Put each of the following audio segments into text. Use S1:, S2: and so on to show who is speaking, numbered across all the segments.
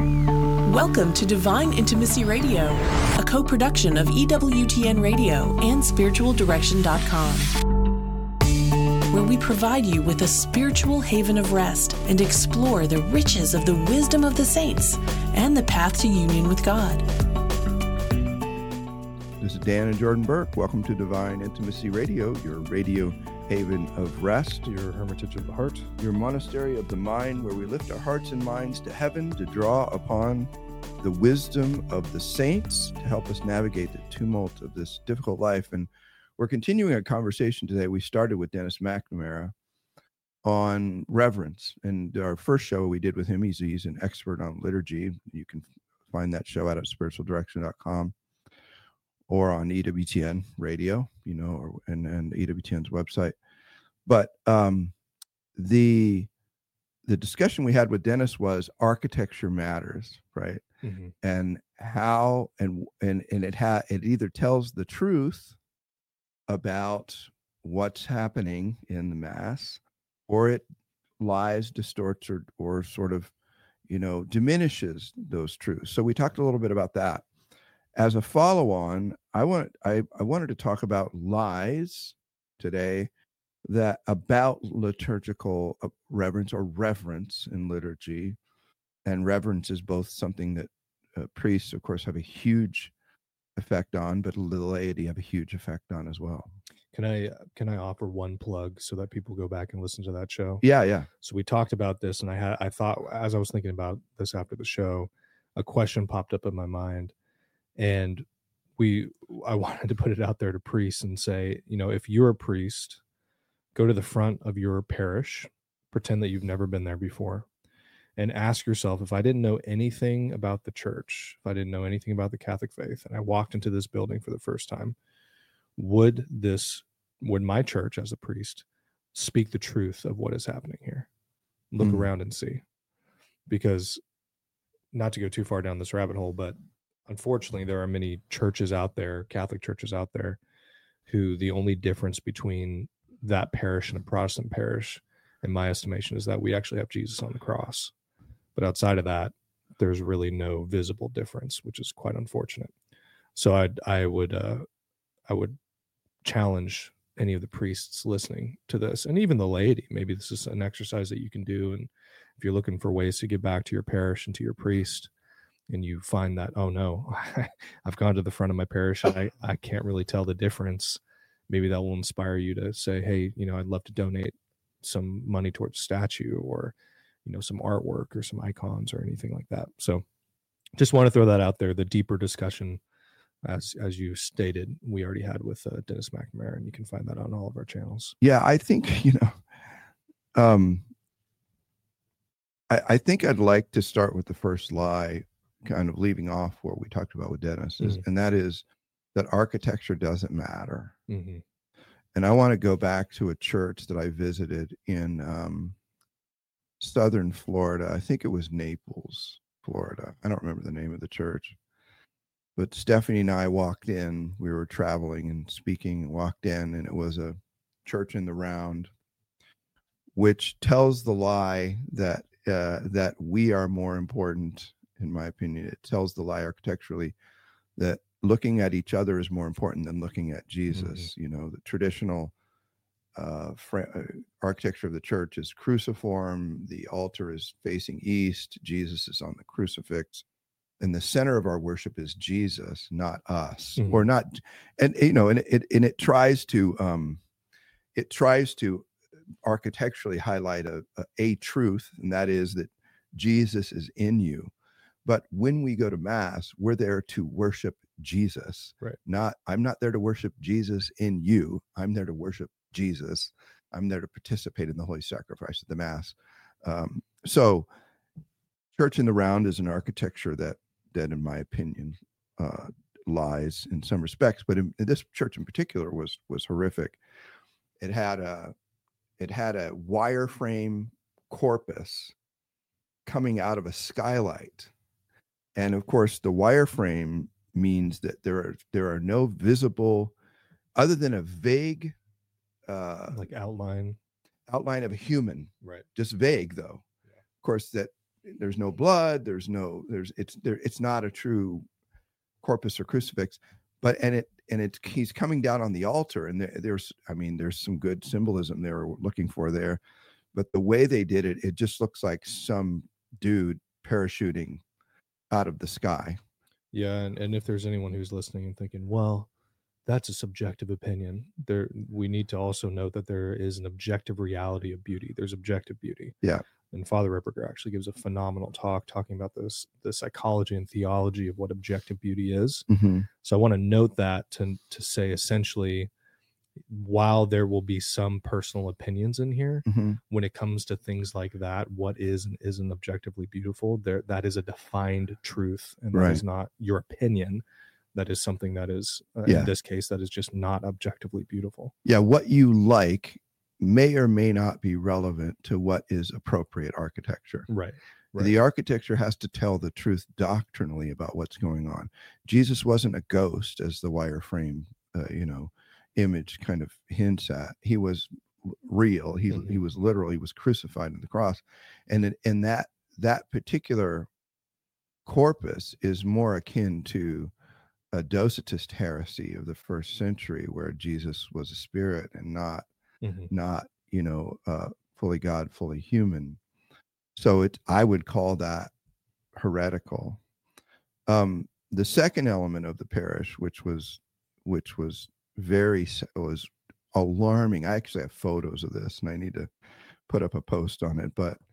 S1: Welcome to Divine Intimacy Radio, a co-production of EWTN Radio and SpiritualDirection.com, where we provide you with a spiritual haven of rest and explore the riches of the wisdom of the saints and the path to union with God.
S2: This is Dan and Jordan Burke. Welcome to Divine Intimacy Radio, your radio haven of rest,
S3: your hermitage of the heart,
S2: your monastery of the mind, where we lift our hearts and minds to heaven to draw upon the wisdom of the saints to help us navigate the tumult of this difficult life. And we're continuing a conversation today. We started with Dennis McNamara on reverence, and our first show we did with him, he's an expert on liturgy. You can find that show out at spiritualdirection.com or on EWTN radio, and EWTN's website. But the discussion we had with Dennis was architecture matters, right? Mm-hmm. And how and it either tells the truth about what's happening in the Mass, or it lies, distorts, or sort of diminishes those truths. So we talked a little bit about that. As a follow-on, I wanted to talk about lies today that about liturgical reverence or reverence in liturgy. And reverence is both something that priests, of course, have a huge effect on, but the laity have a huge effect on as well.
S3: Can I offer one plug so that people go back and listen to that show?
S2: Yeah.
S3: So we talked about this, and I thought, as I was thinking about this after the show, a question popped up in my mind. And I wanted to put it out there to priests and say, if you're a priest, go to the front of your parish, pretend that you've never been there before, and ask yourself, if I didn't know anything about the church, if I didn't know anything about the Catholic faith, and I walked into this building for the first time, would my church as a priest speak the truth of what is happening here? Look around and see. Because, not to go too far down this rabbit hole, but unfortunately, there are many churches out there, Catholic churches out there, who the only difference between that parish and a Protestant parish, in my estimation, is that we actually have Jesus on the cross. But outside of that, there's really no visible difference, which is quite unfortunate. So I would challenge any of the priests listening to this, and even the laity. Maybe this is an exercise that you can do. And if you're looking for ways to give back to your parish and to your priest, and you find that, oh no, I've gone to the front of my parish and I can't really tell the difference, maybe that will inspire you to say, hey, I'd love to donate some money towards a statue, or, some artwork or some icons or anything like that. So just want to throw that out there. The deeper discussion, as you stated, we already had with Dennis McNamara, and you can find that on all of our channels.
S2: Yeah, I think, I think I'd like to start with the first lie, kind of leaving off what we talked about with Dennis, and that is that architecture doesn't matter. Mm-hmm. And I want to go back to a church that I visited in southern Florida. I think it was Naples, Florida. I don't remember the name of the church, but Stephanie and I walked in. We were traveling and speaking, and walked in, and it was a church in the round, which tells the lie that that we are more important. In my opinion, it tells the lie architecturally that looking at each other is more important than looking at Jesus. Mm-hmm. The traditional architecture of the church is cruciform. The altar is facing east. Jesus is on the crucifix, and the center of our worship is Jesus, not us, or not. And it tries to architecturally highlight a truth, and that is that Jesus is in you. But when we go to Mass, we're there to worship Jesus. Right. I'm not there to worship Jesus in you. I'm there to worship Jesus. I'm there to participate in the holy sacrifice of the Mass. So church in the round is an architecture that in my opinion, lies in some respects, but in this church in particular was horrific. It had a wireframe corpus coming out of a skylight. And of course, the wireframe means that there are no visible, other than a vague
S3: like outline
S2: of a human,
S3: right?
S2: Just vague, though. Yeah. Of course, that there's no blood, it's not a true corpus or crucifix, but he's coming down on the altar, and there's some good symbolism they were looking for there, but the way they did it, it just looks like some dude parachuting out of the sky.
S3: Yeah, and if there's anyone who's listening and thinking, well, that's a subjective opinion, we need to also note that there is an objective reality of beauty. There's objective beauty.
S2: Yeah.
S3: And Father Ripperger actually gives a phenomenal talk talking about the psychology and theology of what objective beauty is.
S2: Mm-hmm.
S3: So I want to note that to say essentially, while there will be some personal opinions in here,
S2: mm-hmm.
S3: when it comes to things like that, what is and isn't objectively beautiful, that is a defined truth, and that is not your opinion. That is something that is, in this case, that is just not objectively beautiful.
S2: Yeah, what you like may or may not be relevant to what is appropriate architecture.
S3: Right.
S2: The architecture has to tell the truth doctrinally about what's going on. Jesus wasn't a ghost, as the wireframe, image kind of hints at. He was real. He was literal. He was crucified on the cross, and that particular corpus is more akin to a Docetist heresy of the first century, where Jesus was a spirit and not fully God, fully human. So I would call that heretical. The second element of the parish, which was alarming. I actually have photos of this, and I need to put up a post on it. But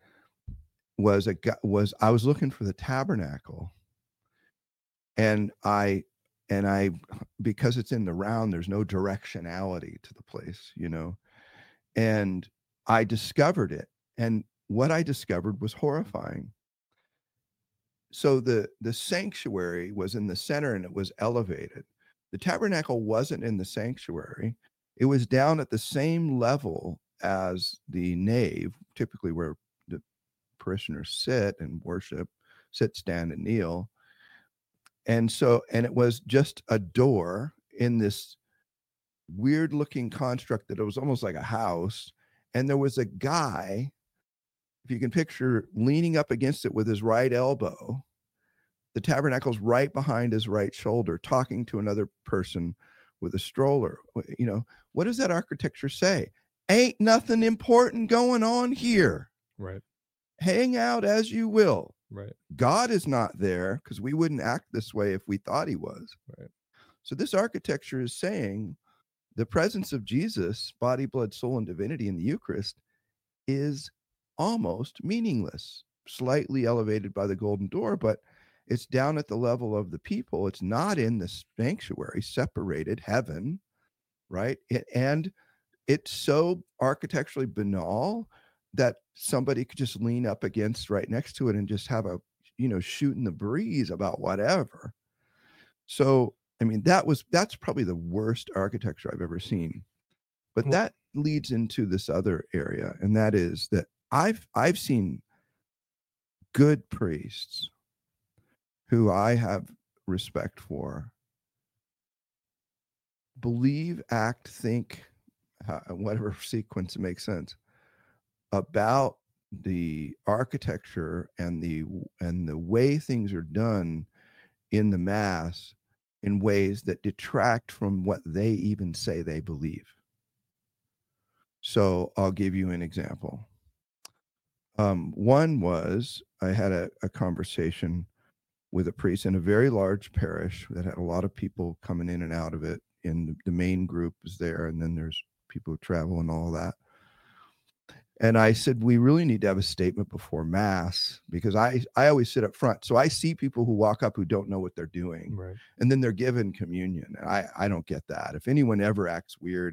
S2: I was looking for the tabernacle, and I because it's in the round, there's no directionality to the place, and I discovered it, and what I discovered was horrifying. So the sanctuary was in the center, and it was elevated. The tabernacle wasn't in the sanctuary. It was down at the same level as the nave, typically where the parishioners sit and worship, sit, stand, and kneel. And it was just a door in this weird looking construct that it was almost like a house. And there was a guy, if you can picture, leaning up against it with his right elbow. The tabernacle's right behind his right shoulder, talking to another person with a stroller. What does that architecture say? Ain't nothing important going on here.
S3: Right.
S2: Hang out as you will.
S3: Right.
S2: God is not there, because we wouldn't act this way if we thought he was.
S3: Right.
S2: So this architecture is saying the presence of Jesus, body, blood, soul, and divinity in the Eucharist, is almost meaningless, slightly elevated by the golden door, but it's down at the level of the people. It's not in the sanctuary, separated heaven, right? And it's so architecturally banal that somebody could just lean up against right next to it and just have a, shoot in the breeze about whatever. So, that's probably the worst architecture I've ever seen. But that leads into this other area, and that is that I've seen good priests who I have respect for believe, act, think, whatever sequence makes sense, about the architecture and the way things are done in the Mass in ways that detract from what they even say they believe. So I'll give you an example. One was, I had a conversation with a priest in a very large parish that had a lot of people coming in and out of it, and the main group is there, and then there's people who travel and all that. And I said, we really need to have a statement before Mass, because I always sit up front. So I see people who walk up who don't know what they're doing.
S3: Right.
S2: And then they're given communion. And I don't get that. If anyone ever acts weird,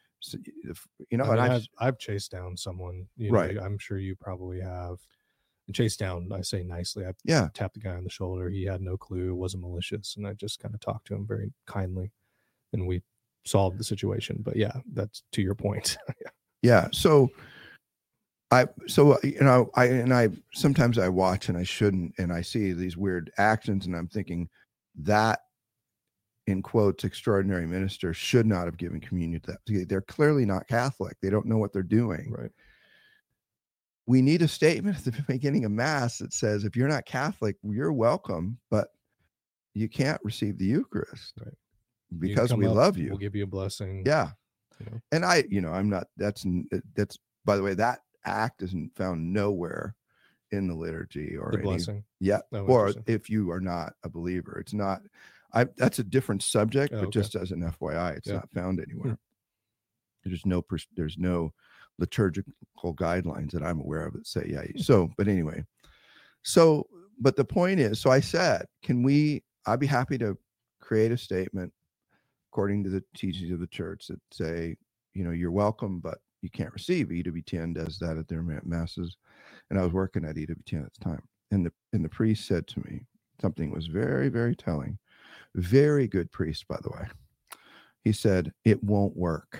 S3: I've chased down someone,
S2: right.
S3: I'm sure you probably have. And chased down, I say nicely. I tapped the guy on the shoulder. He had no clue. It wasn't malicious. And I just kind of talked to him very kindly, and we solved the situation. But yeah, that's to your point.
S2: Yeah. So I sometimes I watch, and I shouldn't, and I see these weird actions, and I'm thinking that, in quotes, extraordinary minister should not have given communion to that. They're clearly not Catholic. They don't know what they're doing.
S3: Right.
S2: we need a statement at the beginning of Mass that says, if you're not Catholic, you're welcome, but you can't receive the Eucharist,
S3: Right?
S2: Because we love you.
S3: We'll give you a blessing.
S2: Yeah.
S3: You know?
S2: And I'm not, that's, by the way, that act isn't found nowhere in the liturgy or
S3: The blessing.
S2: Yeah.
S3: Oh,
S2: Or if you are not a believer, it's not, that's a different subject, but
S3: okay.
S2: just as an FYI, it's
S3: Yeah.
S2: not found anywhere. There's no liturgical guidelines that I'm aware of that say, yeah. So, but anyway, but the point is, so I said, I'd be happy to create a statement according to the teachings of the church that say, you're welcome, but you can't receive. EWTN does that at their masses. And I was working at EWTN at the time. And the priest said to me, something was very, very telling. Very good priest, by the way. He said, it won't work.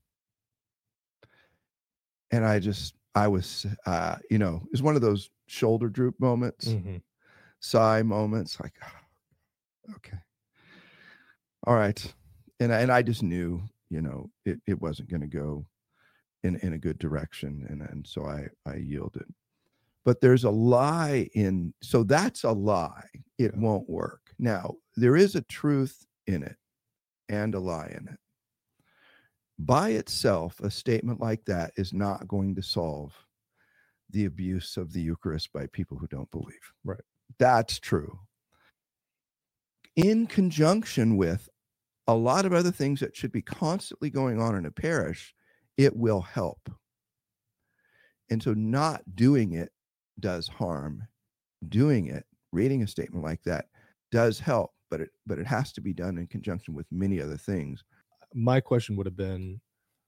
S2: And I was, it was one of those shoulder droop moments, sigh moments, like, oh, okay. All right. And I just knew, it wasn't going to go in a good direction. And so I yielded. But there's a lie so that's a lie. It won't work. Now, there is a truth in it and a lie in it. By itself, a statement like that is not going to solve the abuse of the Eucharist by people who don't believe.
S3: Right.
S2: That's true. In conjunction with a lot of other things that should be constantly going on in a parish, it will help. And so not doing it does harm. Doing it, reading a statement like that, does help, but it has to be done in conjunction with many other things.
S3: My question would have been,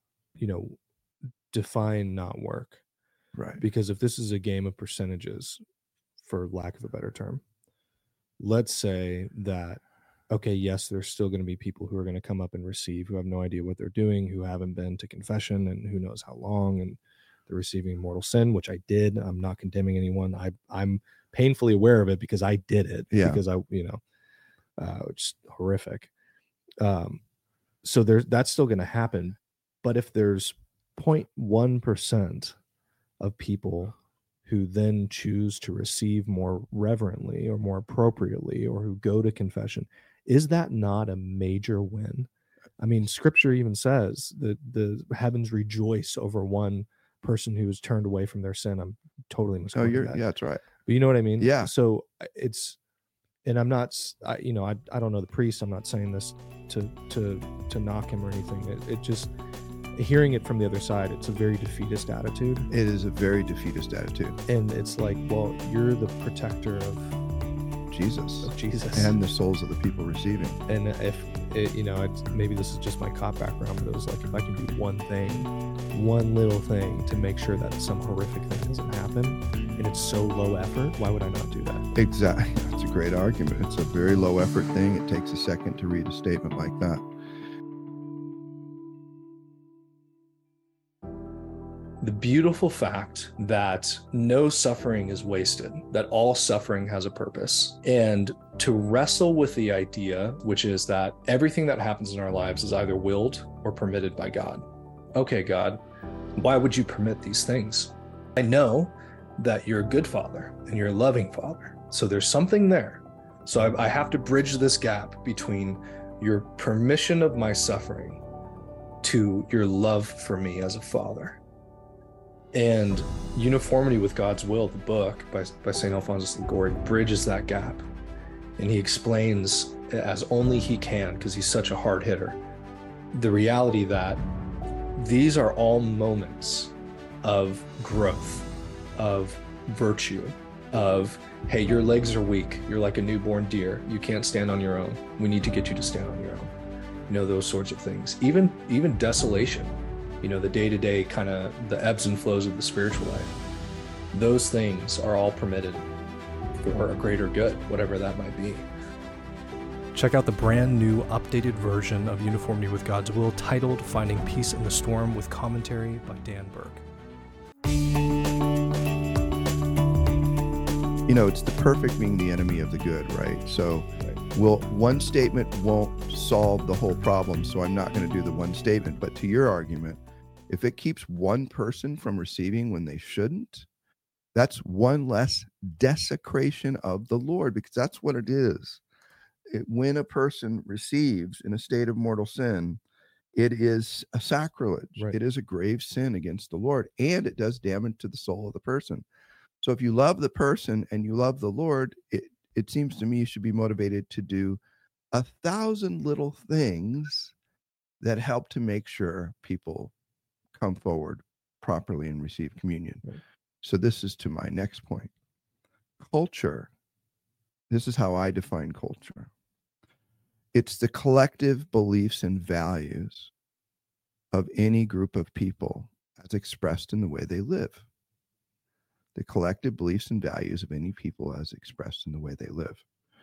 S3: define not work.
S2: Right.
S3: Because if this is a game of percentages, for lack of a better term, let's say that, okay, yes, there's still going to be people who are going to come up and receive, who have no idea what they're doing, who haven't been to confession and who knows how long, and they're receiving mortal sin, which I did. I'm not condemning anyone. I'm painfully aware of it because I did it.
S2: Yeah.
S3: Because it's horrific. So that's still going to happen. But if there's 0.1% of people who then choose to receive more reverently or more appropriately, or who go to confession, is that not a major win? I mean, Scripture even says that the heavens rejoice over one person who is turned away from their sin. I'm totally misquoting that.
S2: Yeah, that's right.
S3: But you know what I mean?
S2: Yeah.
S3: So and I'm not, I don't know the priest. I'm not saying this to knock him or anything. It just, hearing it from the other side, it's a very defeatist attitude.
S2: It is a very defeatist attitude.
S3: And it's like, well, you're the protector of
S2: Jesus. And the souls of the people receiving.
S3: And if maybe this is just my cop background, but it was like, if I can do one little thing to make sure that some horrific thing doesn't happen, and it's so low effort, why would I not do that? Exactly.
S2: That's a great argument. It's a very low effort thing. It takes a second to read a statement like that.
S4: The beautiful fact that no suffering is wasted, that all suffering has a purpose, and to wrestle with the idea, which is that everything that happens in our lives is either willed or permitted by God. Okay, God, why would you permit these things? I know that you're a good father and you're a loving father, so there's something there. So I have to bridge this gap between your permission of my suffering to your love for me as a father. And Uniformity with God's Will, the book by St. Alphonsus Liguori, bridges that gap. And he explains, as only he can, because he's such a hard hitter, the reality that these are all moments of growth, of virtue, of, hey, your legs are weak. You're like a newborn deer. You can't stand on your own. We need to get you to stand on your own. Those sorts of things. Even desolation. The day-to-day kind of the ebbs and flows of the spiritual life. Those things are all permitted for a greater good, whatever that might be.
S5: Check out the brand new updated version of Uniformity with God's Will, titled Finding Peace in the Storm, with commentary by Dan Burke.
S2: It's the perfect being the enemy of the good, right? So one statement won't solve the whole problem, so I'm not going to do the one statement. But to your argument, if it keeps one person from receiving when they shouldn't, That's one less desecration of the Lord, because that's what it is. When a person receives in a state of mortal sin, it is a sacrilege.
S3: Right.
S2: It is a grave sin against the Lord, and it does damage to the soul of the person. So if you love the person and you love the Lord, it seems to me you should be motivated to do 1,000 little things that help to make sure people come forward properly and receive communion.
S3: Right.
S2: So this is to my next point. Culture. This is how I define culture. It's the collective beliefs and values of any group of people as expressed in the way they live. The collective beliefs and values of any people as expressed in the way they live.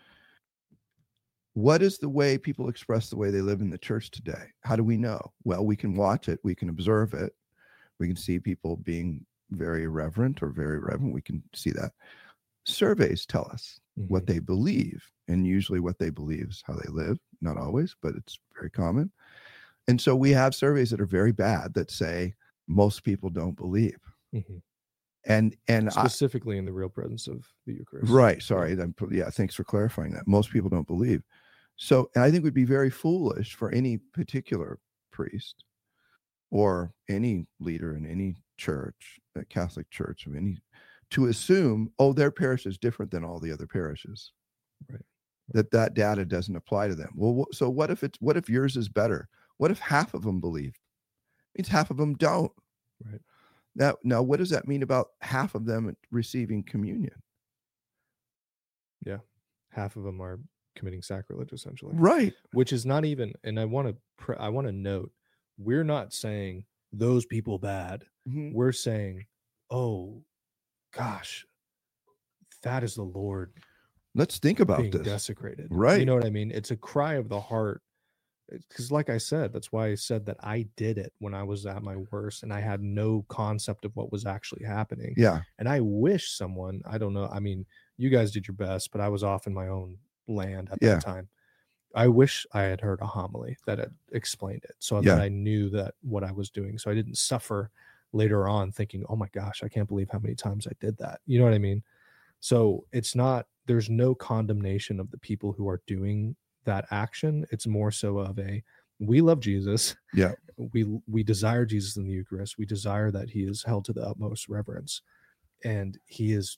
S2: What is the way people express the way they live in the church today? How do we know? Well, we can watch it. We can observe it. We can see people being very irreverent or very reverent. We can see that. Surveys tell us what they believe, and usually what they believe is how they live. Not always, but it's very common. And so we have surveys that are very bad that say most people don't believe.
S3: Mm-hmm.
S2: And
S3: specifically in the real presence of the Eucharist.
S2: Right. Sorry. Yeah. Thanks for clarifying that. Most people don't believe. So I think it would be very foolish for any particular priest or any leader in any church, a Catholic church of any, to assume, oh, their parish is different than all the other parishes.
S3: Right.
S2: That data doesn't apply to them. Well, so what if yours is better? What if half of them believe? It means half of them don't.
S3: Right.
S2: Now, what does that mean about half of them receiving communion?
S3: Yeah. Half of them are committing sacrilege, essentially.
S2: Right.
S3: Which is not even, and I want to note, we're not saying those people bad.
S2: Mm-hmm.
S3: We're saying, oh, gosh, that is the Lord.
S2: Let's think about
S3: being
S2: this.
S3: Desecrated.
S2: Right.
S3: You know what I mean? It's a cry of the heart. Because like I said, that's why I said that I did it when I was at my worst and I had no concept of what was actually happening.
S2: Yeah.
S3: And I wish someone, I don't know, I mean, you guys did your best, but I was off in my own land at that time. I wish I had heard a homily that had explained it so that I knew that what I was doing. So I didn't suffer later on thinking, oh my gosh, I can't believe how many times I did that. You know what I mean? So it's not, there's no condemnation of the people who are doing that action. It's more so of we love Jesus.
S2: Yeah.
S3: We desire Jesus in the Eucharist. We desire that he is held to the utmost reverence. And he is,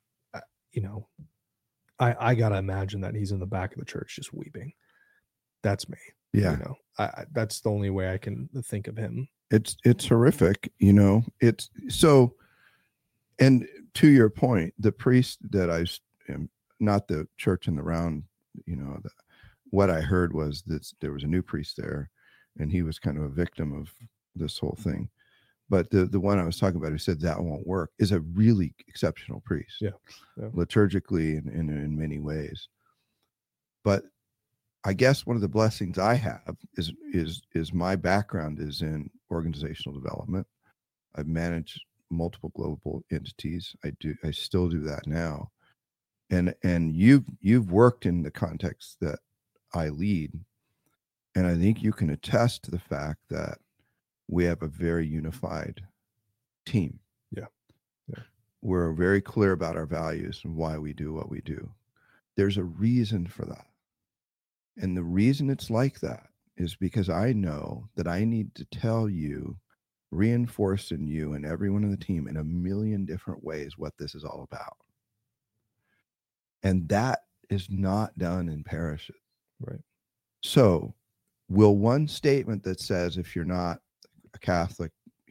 S3: I got to imagine that he's in the back of the church just weeping. That's me.
S2: Yeah.
S3: That's the only way I can think of him.
S2: It's horrific. It's so, and to your point, the priest that I am, not the church in the round, what I heard was that there was a new priest there and he was kind of a victim of this whole thing. But the one I was talking about who said that won't work is a really exceptional priest.
S3: Yeah.
S2: Liturgically and in many ways. But I guess one of the blessings I have is my background is in organizational development. I've managed multiple global entities. I still do that now. And you've worked in the context that I lead, and I think you can attest to the fact that we have a very unified team.
S3: Yeah.
S2: We're very clear about our values and why we do what we do. There's a reason for that. And the reason it's like that is because I know that I need to tell you, reinforce in you and everyone in the team in a million different ways what this is all about. And that is not done in parishes.
S3: Right.
S2: So will one statement that says, if you're not a Catholic,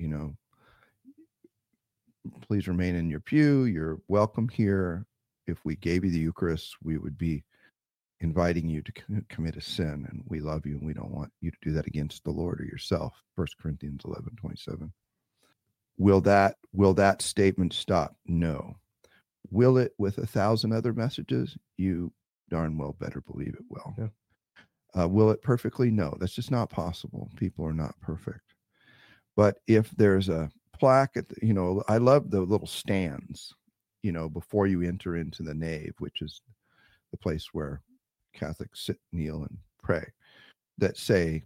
S2: please remain in your pew, you're welcome here. If we gave you the Eucharist, we would be inviting you to commit a sin, and we love you and we don't want you to do that against the Lord or yourself. 1 Corinthians 11:27. Will that statement stop? No. Will it with 1,000 other messages? You darn well better believe it will.
S3: Yeah.
S2: Will it perfectly? No, that's just not possible. People are not perfect. But if there's a plaque at I love the little stands, before you enter into the nave, which is the place where Catholics sit, kneel, and pray, that say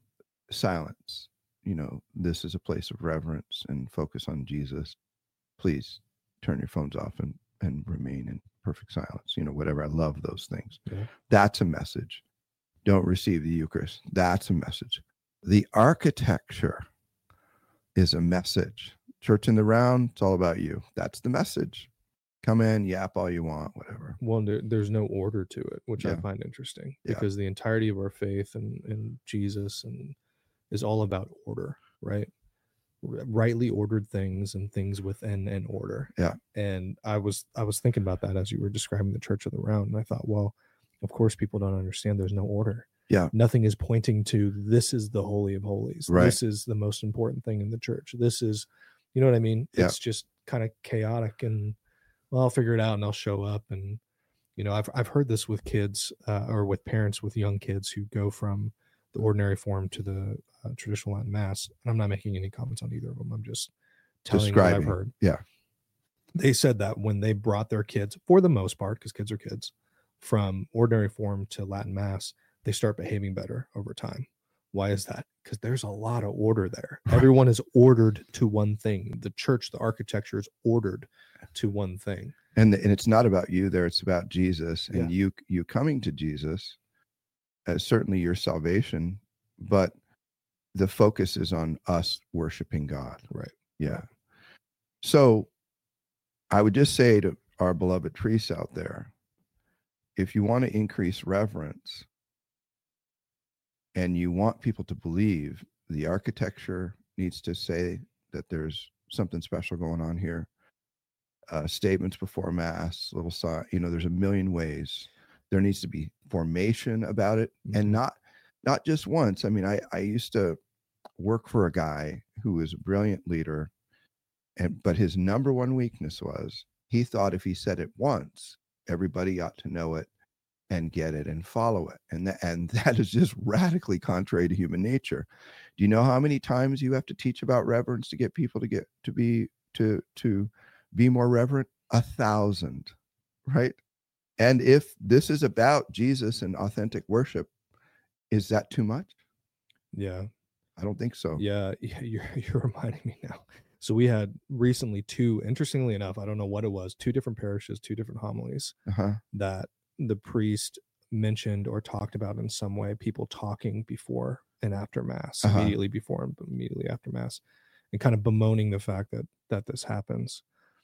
S2: silence. This is a place of reverence and focus on Jesus. Please turn your phones off and remain in perfect silence. Whatever. I love those things.
S3: Yeah.
S2: That's a message. Don't receive the Eucharist. That's a message. The architecture is a message. Church in the round, it's all about you. That's the message. Come in, yap all you want, whatever.
S3: Well, there's no order to it, which I
S2: Yeah.
S3: find interesting,
S2: Yeah.
S3: because the entirety of our faith and Jesus is all about order, right? Rightly ordered things and things within an order.
S2: Yeah.
S3: And I was thinking about that as you were describing the Church of the Round, and I thought, well, of course people don't understand there's no order.
S2: Yeah.
S3: Nothing is pointing to this is the Holy of Holies.
S2: Right.
S3: This is the most important thing in the church. This is, you know what I mean?
S2: Yeah.
S3: It's just kind of chaotic, and well, I'll figure it out and I'll show up. And I've heard this with kids or with parents with young kids who go from the ordinary form to the traditional Latin Mass. And I'm not making any comments on either of them. I'm just telling what I've heard.
S2: Yeah.
S3: They said that when they brought their kids, for the most part, because kids are kids, from ordinary form to Latin Mass, they start behaving better over time. Why is that? Because there's a lot of order there. Everyone is ordered to one thing. The church, the architecture is ordered to one thing.
S2: And it's not about you there. It's about Jesus, and you coming to Jesus as certainly your salvation, but the focus is on us worshiping God.
S3: Right.
S2: Yeah. So I would just say to our beloved priests out there, if you want to increase reverence and you want people to believe, the architecture needs to say that there's something special going on here. Statements before Mass, little sign, there's a million ways. There needs to be formation about it, and not just once. I mean, I used to work for a guy who was a brilliant leader, but his number one weakness was he thought if he said it once, everybody ought to know it and get it and follow it. And that is just radically contrary to human nature. Do you know how many times you have to teach about reverence to get people to be more reverent? 1,000, right? And if this is about Jesus and authentic worship, is that too much?
S3: Yeah.
S2: I don't think so.
S3: Yeah. You're reminding me now. So we had recently interestingly enough, I don't know what it was, 2 different parishes, 2 different homilies that the priest mentioned or talked about in some way, people talking before and after Mass, immediately before and immediately after Mass, and kind of bemoaning the fact that this happens.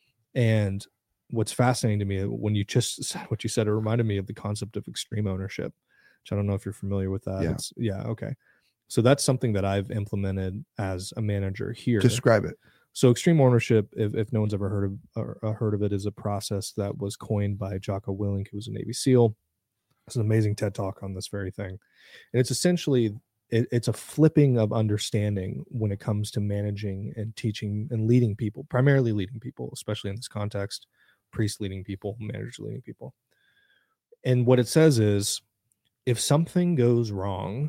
S3: And what's fascinating to me, when you just said what you said, it reminded me of the concept of extreme ownership, which I don't know if you're familiar with that.
S2: Yeah.
S3: Okay. So that's something that I've implemented as a manager here.
S2: Describe it.
S3: So extreme ownership, if no one's ever heard of it, is a process that was coined by Jocko Willink, who was a Navy SEAL. It's an amazing TED Talk on this very thing. And it's essentially, it's a flipping of understanding when it comes to managing and teaching and leading people, primarily leading people, especially in this context, priests leading people, managers leading people. And what it says is, if something goes wrong,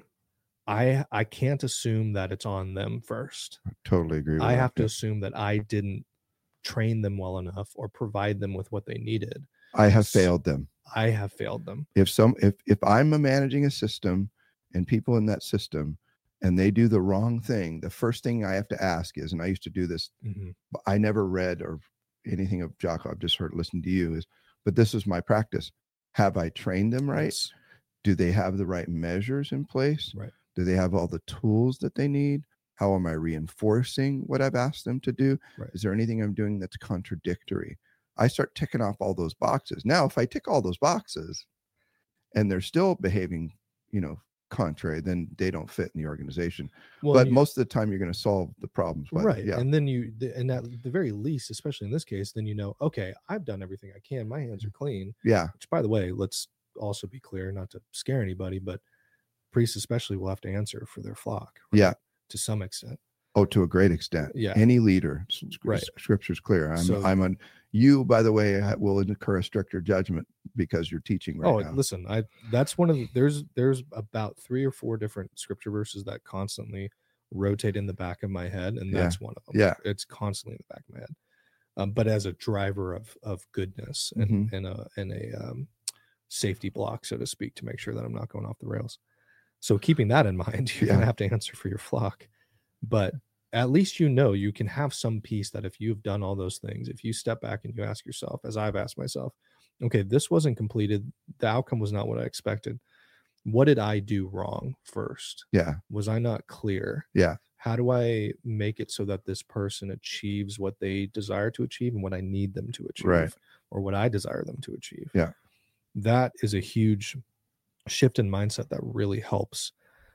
S3: I can't assume that it's on them first.
S2: I totally agree with
S3: I
S2: that.
S3: have to assume that I didn't train them well enough or provide them with what they needed.
S2: I have failed them.
S3: I have failed them.
S2: If I'm managing a system and people in that system and they do the wrong thing, the first thing I have to ask is, and I used to do this, but I never read or anything of Jocko, I've just listened to you, but this is my practice. Have I trained them right?
S3: Yes.
S2: Do they have the right measures in place?
S3: Right.
S2: Do they have all the tools that they need? How am I reinforcing what I've asked them to do?
S3: Right.
S2: Is there anything I'm doing that's contradictory? I start ticking off all those boxes. Now, if I tick all those boxes and they're still behaving, contrary, then they don't fit in the organization.
S3: Well,
S2: but most of the time you're going to solve the problems.
S3: Right.
S2: Yeah.
S3: And then and at the very least, especially in this case, then okay, I've done everything I can. My hands are clean.
S2: Yeah.
S3: Which, by the way, let's also be clear, not to scare anybody, but priests especially will have to answer for their flock. Right?
S2: Yeah.
S3: To some extent.
S2: Oh, to a great extent.
S3: Yeah.
S2: Any leader,
S3: right.
S2: Scripture's clear. You, by the way, will incur a stricter judgment because you're teaching right now.
S3: Listen, that's one of the, there's about 3 or 4 different scripture verses that constantly rotate in the back of my head, and that's one of them.
S2: Yeah.
S3: It's constantly in the back of my head. But as a driver of goodness and a safety block, so to speak, to make sure that I'm not going off the rails. So keeping that in mind, you're going to have to answer for your flock. But at least you can have some peace that if you've done all those things, if you step back and you ask yourself, as I've asked myself, okay, this wasn't completed, the outcome was not what I expected. What did I do wrong first?
S2: Yeah.
S3: Was I not clear?
S2: Yeah.
S3: How do I make it so that this person achieves what they desire to achieve and what I need them to achieve,
S2: Right.
S3: or what I desire them to achieve?
S2: Yeah.
S3: That is a huge shift in mindset that really helps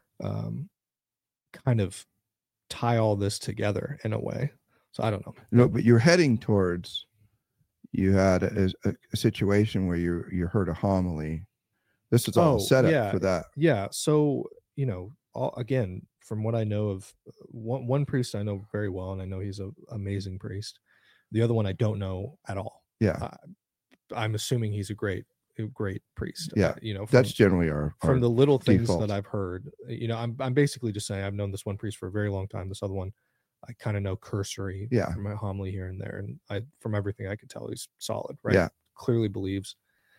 S3: kind of tie all this together in a way. So I don't know.
S2: No, but you're heading towards, you had a situation where you heard a homily. This is all set up for that.
S3: Yeah. So, again, from what I know of, one priest I know very well, and I know he's an amazing priest. The other one I don't know at all.
S2: Yeah.
S3: I'm assuming he's a great priest.
S2: Yeah. That's generally
S3: from the little things
S2: default.
S3: that I've heard. I'm basically just saying I've known this one priest for a very long time. This other one, I kind of know cursory from my homily here and there. And from everything I could tell, he's solid, right?
S2: Yeah.
S3: Clearly believes.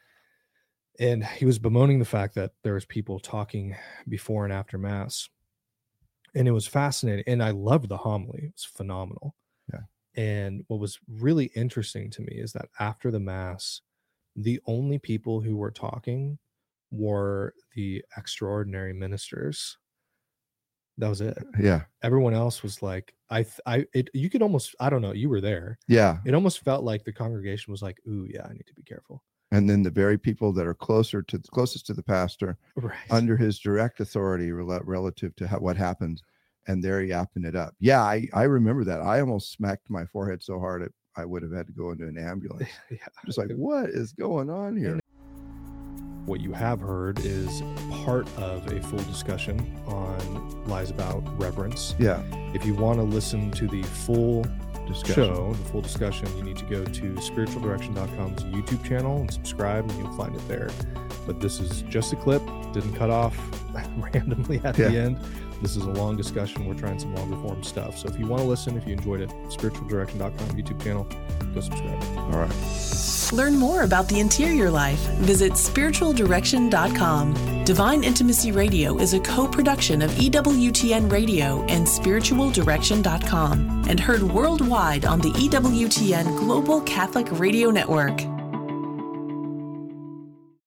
S3: And he was bemoaning the fact that there was people talking before and after Mass. And it was fascinating. And I loved the homily. It was phenomenal.
S2: Yeah.
S3: And what was really interesting to me is that after the Mass, the only people who were talking were the extraordinary ministers. That was it.
S2: Yeah.
S3: Everyone else was like, you could almost, I don't know, you were there.
S2: Yeah.
S3: It almost felt like the congregation was like, ooh, yeah, I need to be careful.
S2: And then the very people that are closest to the pastor,
S3: right,
S2: under his direct authority relative to what happened, and they're yapping it up. Yeah, I remember that. I almost smacked my forehead so hard I would have had to go into an ambulance.
S3: Yeah.
S2: Just like, what is going on here?
S3: What you have heard is part of a full discussion on Lies About Reverence.
S2: Yeah.
S3: If you want to listen to the full
S2: discussion,
S3: the full discussion, you need to go to spiritualdirection.com's YouTube channel and subscribe, and you'll find it there. But this is just a clip, didn't cut off randomly at the end. This is a long discussion. We're trying some longer form stuff. So if you want to listen, if you enjoyed it, spiritualdirection.com YouTube channel, go subscribe.
S2: All right.
S1: Learn more about the interior life. Visit spiritualdirection.com. Divine Intimacy Radio is a co-production of EWTN Radio and spiritualdirection.com and heard worldwide on the EWTN Global Catholic Radio Network.